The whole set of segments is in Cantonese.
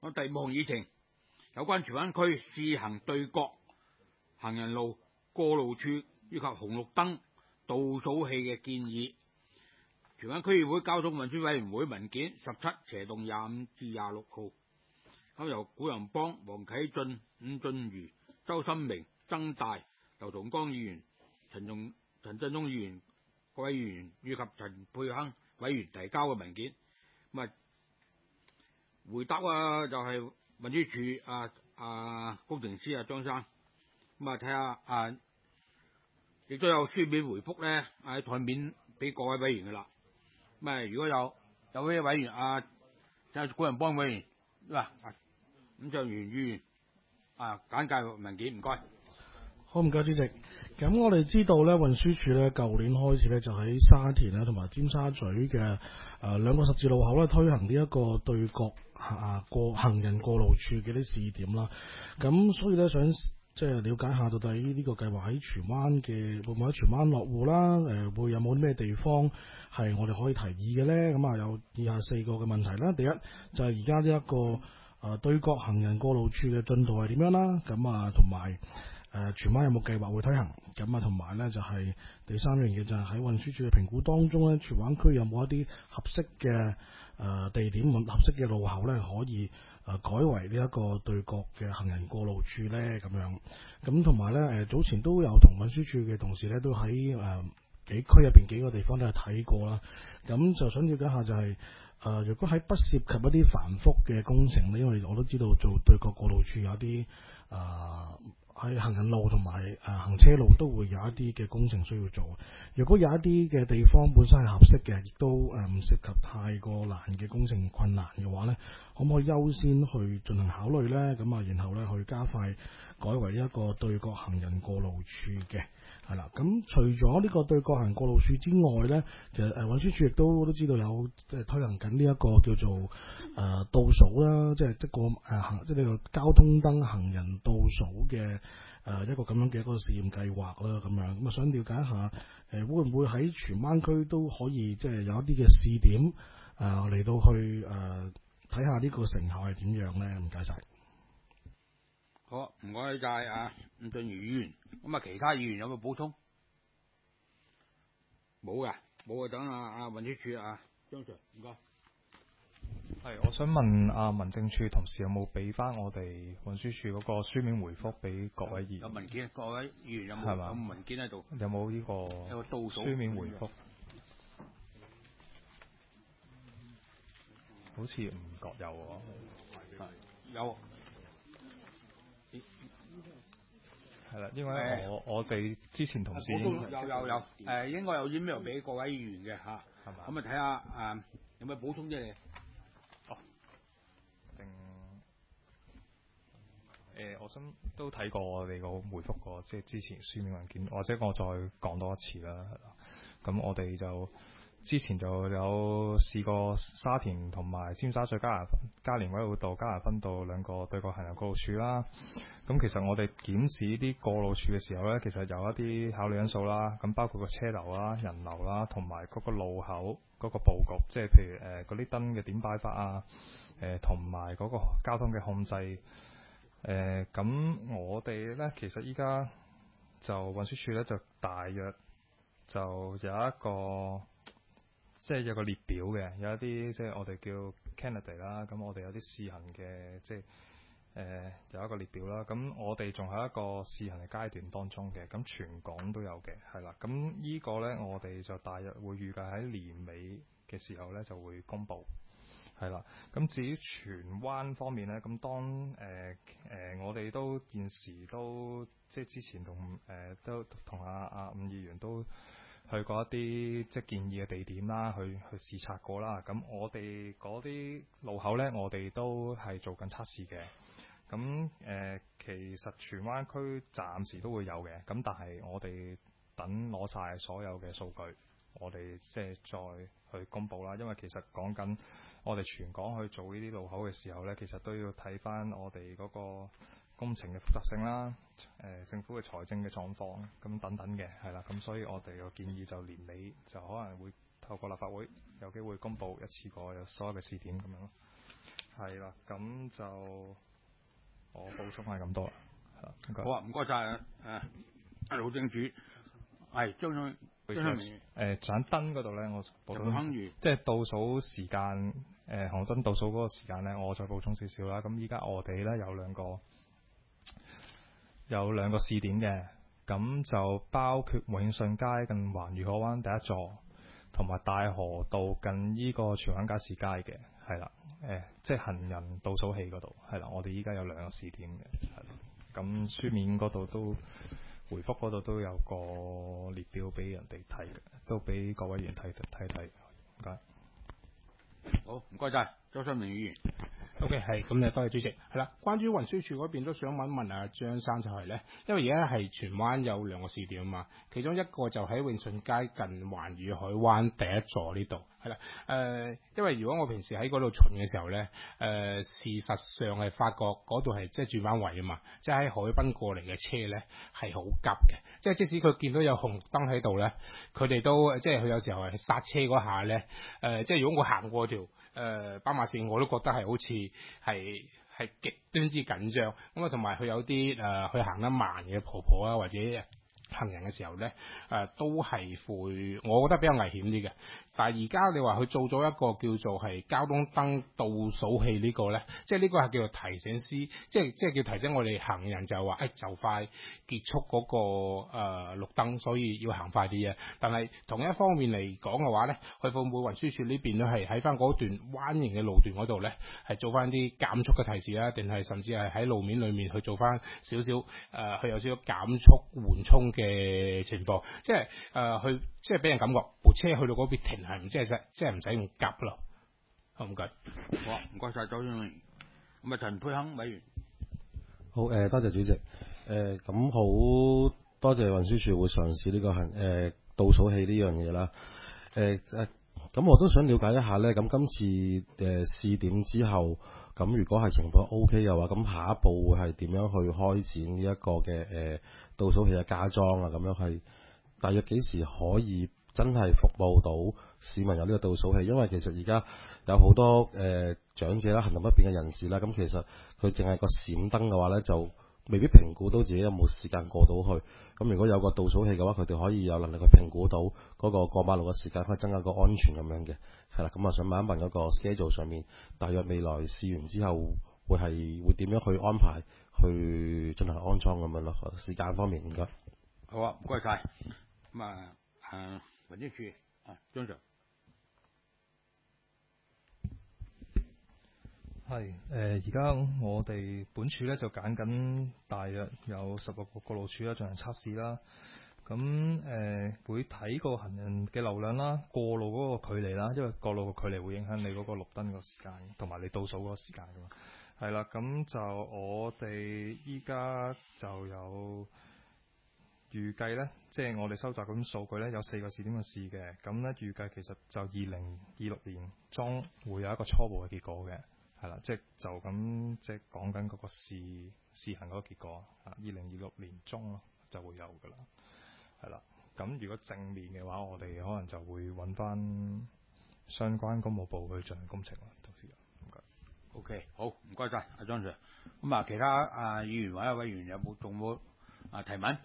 第5項議程，有關荃灣區試行對角行人路過路處以及紅綠燈倒數器嘅建議。荃灣區議會交通運輸委員會文件17/25至26號，咁由古仁邦、黃啟進、伍俊瑜、周心明、曾大、劉同剛議員、陳振中議員各位議員以及陳沛亨委員提交嘅文件。咁回答就係運輸署工程師張生。咁睇下亦都有書面回覆咧喺台面俾各位委員噶啦。咁如果有位委員就古仁邦委員伍俊瑜議員簡介文件，唔該。 好，唔該主席。咁我哋知道咧，運輸署咧舊年開始咧就喺沙田咧同埋尖沙咀嘅兩個十字路口咧推行呢一個對角行人過路處嘅啲試點啦。咁所以咧想即係了解下到底呢個計劃喺荃灣嘅會唔會喺荃灣落戶啦？會有冇啲咩地方係我哋可以提議嘅咧？咁有以下4個嘅問題啦。第一就係而家呢一個對角行人過路處嘅進度係點樣啦？咁同埋荃灣有冇計劃會推行？咁同埋咧就係第3樣嘢就係喺運輸署嘅評估當中咧，荃灣區有冇一啲合適嘅地點、合適嘅路口咧，可以改為呢一個對角嘅行人過路處咧？咁樣咁同埋咧早前都有同運輸署嘅同事咧都喺幾區入邊幾個地方都係睇過啦。咁就想了解下就係如果喺不涉及一啲繁複嘅工程咧，因為我都知道做對角過路處有啲喺行人路同埋行車路都會有一啲嘅工程需要做。如果有一啲嘅地方本身係合適嘅，亦都唔涉及太過難嘅工程困難嘅話咧，可唔可以優先去進行考慮咧？咁然後咧去加快改為一個對角行人過路處嘅。係啦，咁除咗呢個對角行人過路處之外咧，其實運輸署亦都知道有即係推行緊呢一個叫做倒數啦，即係呢個交通燈行人倒數嘅一個咁樣嘅一個試驗計劃啦，咁樣咁想了解一下會唔會喺荃灣區都可以即係有一啲嘅試點嚟到去睇下呢個成效係點樣咧？唔該晒。 好，唔該晒伍俊瑜議員。咁其他議員有冇補充？冇嘅，冇啊。等運輸署張 Sir， 唔該。 係，我想問民政處同事有冇俾翻我哋運輸署嗰個書面回覆俾各位議員？ 有文件，各位議員有冇文件喺度？ 有冇呢個書面回覆？好似唔覺有喎。 有。 係啦，因為我哋之前同事有，應該有 email 俾各位議員嘅嚇，係嘛？咁睇下有咩補充啫？你我想都睇過我哋個回覆過，即係之前書面文件，或者我再講多一次啦。咁我哋就之前就有試過沙田同埋尖沙咀加連威老道、加拿分道兩個對角行人過路處啦。咁其實我哋檢視啲過路處嘅時候呢，其實有一啲考慮因素啦。咁包括個車流啦、人流啦，同埋嗰個路口嗰個佈局，即係譬如嗰啲燈嘅點擺法同埋嗰個交通嘅控制。咁我哋呢，其實依家就運輸署呢，就大約就有一個即係有個列表嘅，有一啲即係我哋叫 candidate 啦。咁我哋有啲試行嘅，即係有一個列表啦。咁我哋仲喺一個試行嘅階段當中嘅，咁全港都有嘅，係啦。咁呢個呢，我哋就大約會預計喺年尾嘅時候呢就會公佈。係啦，咁至於荃灣方面咧，咁當我哋都現時都即係之前都同阿伍議員都去過一啲即係建議嘅地點啦，去視察過啦。咁我哋嗰啲路口咧，我哋都係做緊測試嘅。咁其實荃灣區暫時都會有嘅，咁但係我哋等攞晒所有嘅數據，我哋即係再去公佈啦。因為其實講緊我哋全港去做呢啲路口嘅時候呢，其實都要睇翻我哋嗰個工程嘅複雜性啦，政府嘅財政嘅狀況咁等等嘅，係啦。咁所以我哋個建議就年尾就可能會透過立法會有機會公佈一次過有所有嘅試點咁樣咯。 係啦，咁就我補充係咁多啦。 好啊，唔該晒路政署係張明盞燈嗰度咧，我補充， 即係倒數時間，紅綠燈倒數嗰個時間咧，我再補充少少啦。咁依家我哋咧有兩個試點嘅，咁就包括永順街近環愉海灣第一座，同埋大河道近呢個荃灣街市街嘅，係啦，即係行人倒數器嗰度，係啦，我哋依家有兩個試點嘅，係啦，咁書面嗰度都。回覆嗰度都有個列表俾人哋睇嘅，都俾各位議員睇。唔該。 好，唔該晒，周新明議員。 OK， 係咁就多謝主席。係啦，關於運輸署嗰邊都想問阿張生就係咧，因為而家係荃灣有兩個試點啊嘛，其中一個就喺永順街近環愉海灣第一座呢度，係啦。因為如果我平時喺嗰度巡嘅時候咧，事實上係發覺嗰度係即係轉彎位啊嘛，即係喺海濱過嚟嘅車咧係好急嘅，即係即使佢見到有紅燈喺度咧，佢哋都即係佢有時候係剎車嗰下咧，即係如果我行過條斑馬線我都覺得係好似係極端之緊張，咁啊同埋佢有啲去行得慢嘅婆婆啊或者行人嘅時候咧，都係會我覺得比較危險啲嘅。但係而家你話佢做咗一個叫做係交通燈倒數器呢個咧，即係呢個係叫做提醒司，即係叫提醒我哋行人就話就快結束嗰個綠燈，所以要行快啲嘅。但係同一方面嚟講嘅話咧，佢會唔會運輸署呢邊咧係喺翻嗰段彎形嘅路段嗰度咧，係做翻啲減速嘅提示啦，定係甚至係喺路面裏面去做翻少少佢有少少減速緩衝嘅情況，即係去即係俾人感覺部車去到嗰邊停係唔即係唔使咁急咯。好唔該。 好啊，唔該晒周先生。咁啊，陳沛亨委員。 好多謝主席。咁好多謝運輸署會嘗試呢個倒數器呢樣嘢啦。咁我都想了解一下咧。咁今次試點之後，咁如果係情況 OK 嘅話，咁下一步會係點樣去開展呢一個嘅倒數器嘅加裝啊？咁樣係大約幾時可以真係服務到市民有呢個倒數器？因為其實而家有好多長者啦、行動不便嘅人士啦，咁其實佢淨係個閃燈嘅話咧，就未必評估到自己有冇時間過到去。咁如果有個倒數器嘅話，佢哋可以有能力去評估到嗰個過馬路嘅時間，可以增加個安全咁樣嘅。係啦，咁啊想問一問嗰個 schedule 上面，大約未來試完之後會點樣去安排去進行安裝咁樣咯？時間方面唔該。 好啊，唔該晒。咁運輸署張 Sir。 係而家我哋本處咧就揀緊大約有16個過路處啦，進行測試啦。咁會睇個行人嘅流量啦、過路嗰個距離啦，因為過路嘅距離會影響你嗰個綠燈個時間，同埋你倒數嗰個時間噶嘛。係啦，咁就我哋依家就有預計咧，即係我哋收集嗰啲數據咧，有4個試點嘅試嘅。咁咧預計其實就2026年中會有一個初步嘅結果嘅。係啦，即係就咁，即係講緊嗰個試行嗰個結果啊，2026年中咯就會有噶啦，係啦。咁如果正面嘅話，我哋可能就會揾翻相關工務部去進行工程啦，到時唔該。 OK， 好，唔該晒阿張 Sir。咁啊，其他議員或者委員仲冇提問？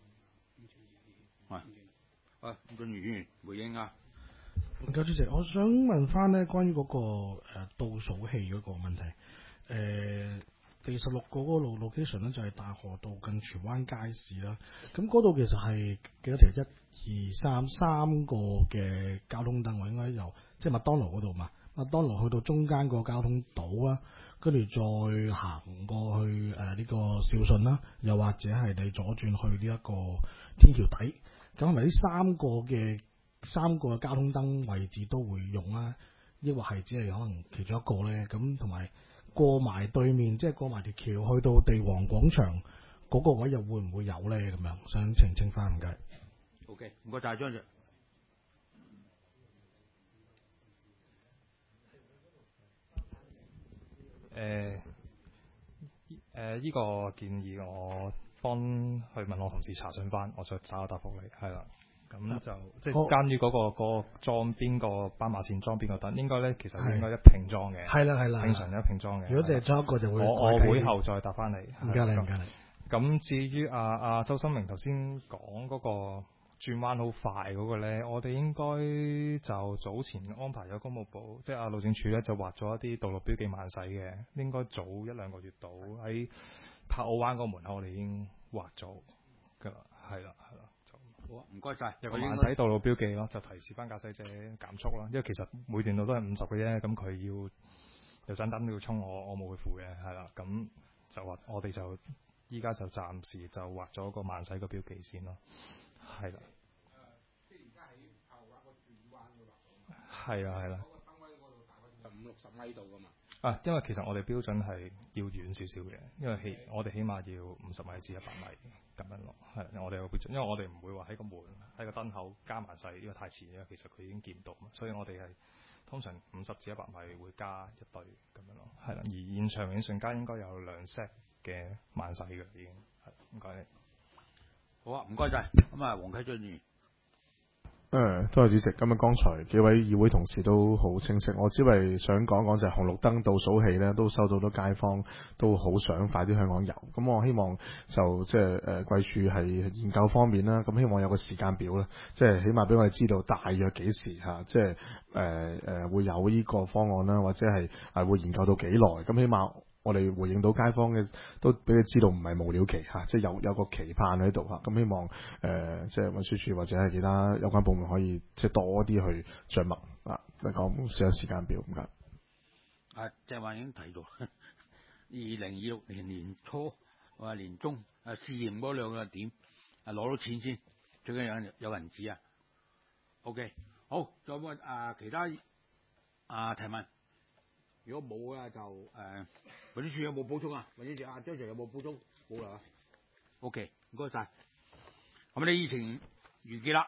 係，伍俊瑜議員回應啊。 唔該，主席，我想問翻咧關於嗰個倒數器嗰個問題。第16個嗰個 location 咧就係大河道近荃灣街市啦。咁嗰度其實係幾多條？1、2、3個嘅交通燈，我應該由即係麥當勞嗰度嘛。麥當勞去到中間個交通島啦，跟住再行過去呢個兆順啦，又或者係你左轉去呢一個天橋底。咁係咪呢3個交通燈位置都會用啦，抑或係只係可能其中一個咧？咁同埋過埋對面，即係過埋條橋去到地王廣場嗰個位又會唔會有咧？咁樣想澄清翻，唔該。 OK， 唔該晒張 Sir。 呢個建議我幫去問我同事查詢翻，我再找個答覆你。係啦， 咁就即係關於嗰個裝邊個斑馬線裝邊個燈，應該咧其實應該一拼裝嘅。 係啦， 正常一拼裝嘅。 如果淨係裝一個就會我會後再答翻你。 唔該你。 咁至於周心明頭先講嗰個轉彎好快嗰個咧，我哋應該就早前安排咗公務部，即係路政署咧就畫咗一啲道路標記慢駛嘅，應該早1-2個月到喺柏澳灣嗰個門口我哋已經畫咗㗎啦，係啦。 好啊，唔該晒。 有個慢駛道路標記咯，就提示翻駕駛者減速啦。因為其實每段路都係50嘅啫，咁佢要有盞燈都要衝，我冇去扶嘅，係啦。咁就話我哋就依家就暫時就畫咗個慢駛個標記先咯，係啦。 即係而家喺後灣個轉彎嗰度。 係啦。 嗰個燈位嗰度大概50-60米度㗎嘛。 因為其實我哋標準係要遠少少嘅，因為我哋起碼要50米至100米咁樣咯。係，我哋有標準，因為我哋唔會話喺個門喺個燈口加慢駛，因為太前，因為其實佢已經見到嘛，所以我哋係通常50至100米會加一對咁樣咯。係啦，而現場永順街應該有2 set 嘅慢駛嘅已經係，唔該你。 好啊，唔該晒。咁啊，黃啟俊議員。 多謝主席。咁剛才幾位議會同事都好清晰，我只係想講講就係紅綠燈倒數器呢，都收到好多街坊都好想快啲香港遊。咁我希望就即係貴署係研究方面啦，咁希望有個時間表啦，即係起碼俾我哋知道大約幾時嚇，即係會有呢個方案啦，或者係會研究到幾耐。咁起碼我哋回應到街坊嘅，都俾佢知道唔係無了期嚇，即係有個期盼喺度嚇。咁希望即係運輸署或者係其他有關部門可以即係多啲去著墨嚟講寫個時間表。唔該。 鄭話已經提到，2026年年初或者年中試驗嗰2個點攞到錢先，最緊要有人指啊。OK， 好，再冇其他提問。如果冇咧，就運輸署有冇補充啊？運輸署張 Sir 有冇補充？冇啦。OK， 唔該晒。咁你議程完結啦。